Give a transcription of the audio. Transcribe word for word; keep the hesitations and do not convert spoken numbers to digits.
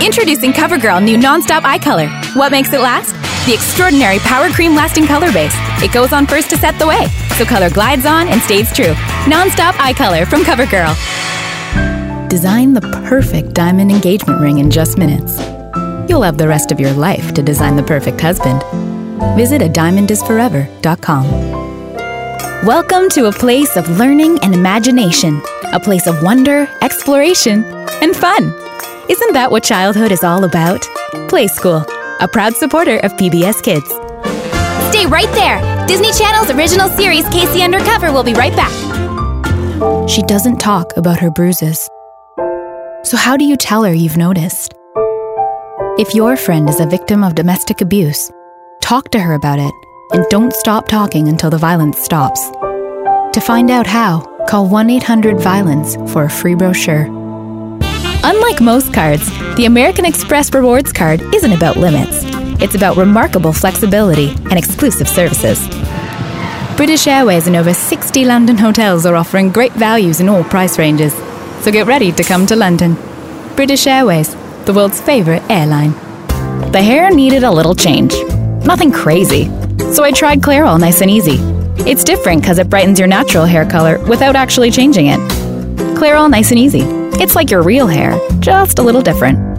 Introducing CoverGirl new Non-Stop Eye Color. What makes it last? The extraordinary Power Cream Lasting Color Base. It goes on first to set the way, so color glides on and stays true. Non-Stop Eye Color from CoverGirl. Design the perfect diamond engagement ring in just minutes. You'll have the rest of your life to design the perfect husband. Visit a diamond is forever dot com. Welcome to a place of learning and imagination. A place of wonder, exploration, and fun. Isn't that what childhood is all about? Play School, a proud supporter of P B S Kids. Stay right there! Disney Channel's original series, Casey Undercover, will be right back. She doesn't talk about her bruises. So how do you tell her you've noticed? If your friend is a victim of domestic abuse, talk to her about it and don't stop talking until the violence stops. To find out how, call one eight hundred violence for a free brochure. Unlike most cards, the American Express Rewards card isn't about limits. It's about remarkable flexibility and exclusive services. British Airways and over sixty London hotels are offering great values in all price ranges. So get ready to come to London. British Airways, the world's favorite airline. The hair needed a little change. Nothing crazy. So I tried Clairol Nice and Easy. It's different because it brightens your natural hair color without actually changing it. Clairol Nice and Easy. It's like your real hair, just a little different.